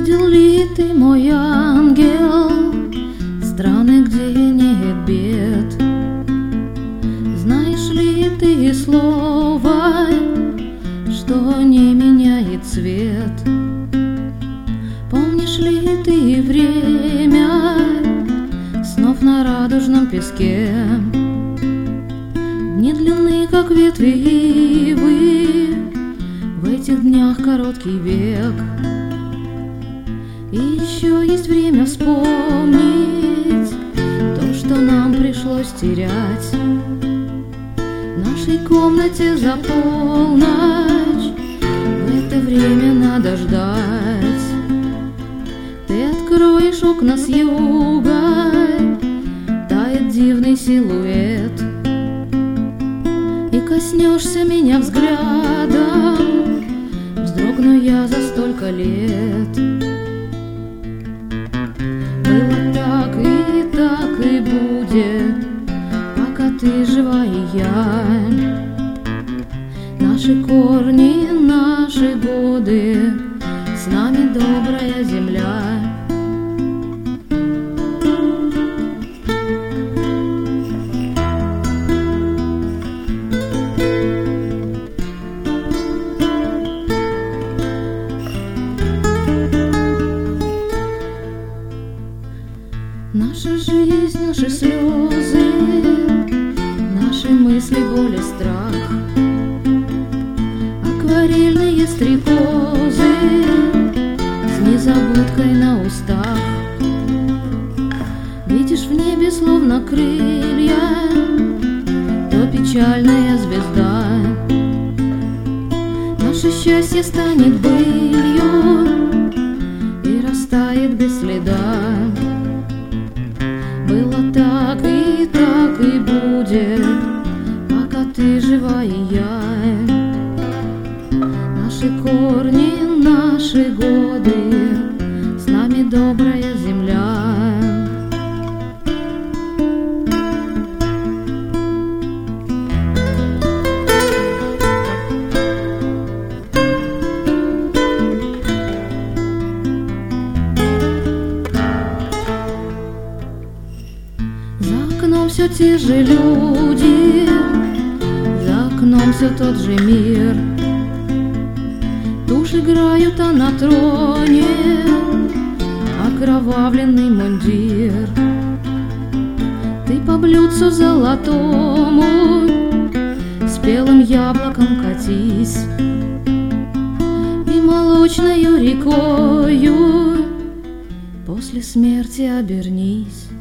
Видел ли ты, мой ангел, страны, где нет бед? Знаешь ли ты слово, что не меняет цвет? Помнишь ли ты время снов на радужном песке? Дни длинны, как ветви ивы, в этих днях короткий век. И еще есть время вспомнить то, что нам пришлось терять. В нашей комнате за полночь, в это время надо ждать. Ты откроешь окна с юга, тает дивный силуэт, и коснешься меня взглядом, вздрогну я за столько лет. Было так и будет, пока ты жива и я. Наши корни, наши годы, с нами добрая земля. Наша жизнь, наши слезы, наши мысли, боль и страх, акварельные стрекозы с незабудкой на устах. Видишь в небе словно крылья, то печальная звезда. Наше счастье станет былью и растает без следа. Было так и будет, пока ты жива и я. Наши корни, наши годы, с нами добрая земля. За окном все те же люди, за окном все тот же мир. Тушь играют, а на троне окровавленный мундир. Ты по блюдцу золотому спелым яблоком катись, и молочною рекою после смерти обернись.